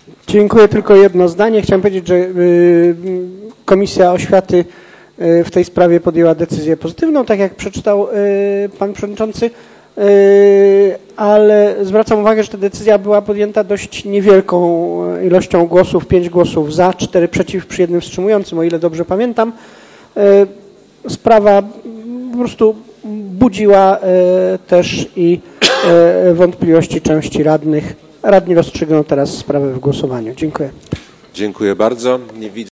Dziękuję. Tylko jedno zdanie. Chciałem powiedzieć, że Komisja Oświaty w tej sprawie podjęła decyzję pozytywną, tak jak przeczytał pan przewodniczący, ale zwracam uwagę, że ta decyzja była podjęta dość niewielką ilością głosów, 5 głosów za, 4 przeciw przy 1 wstrzymującym, o ile dobrze pamiętam. Sprawa po prostu budziła też i wątpliwości części radnych. Radni rozstrzygną teraz sprawę w głosowaniu. Dziękuję. Dziękuję bardzo. Nie widzę